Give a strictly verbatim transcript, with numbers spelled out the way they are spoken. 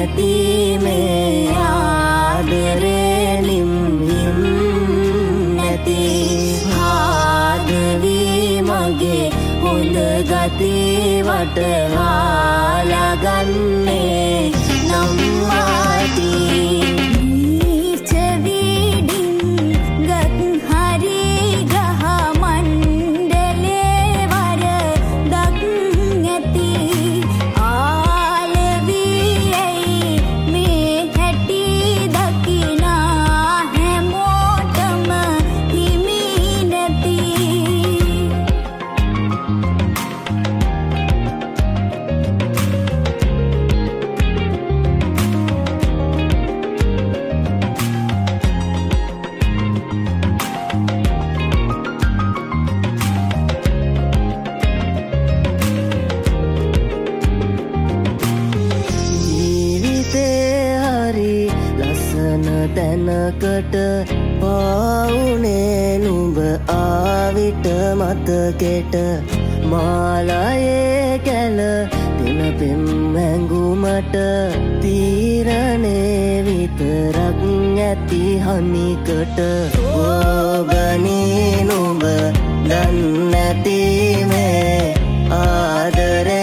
නැති මේ ආදරේ නිම් හිම් නැති ආදවි මගේ හොඳ ගති වටහාලා ගන්නේ නම් ආදී තැනකට පාවුනේ නුඹ ආවිට මතකෙට මාලයේ කැල දින පෙම් හැඟුමට තීරණේ විතරක් ඇති හනිකට ඔබනේ නුඹ දන්නේ නැති මේ ආදරේ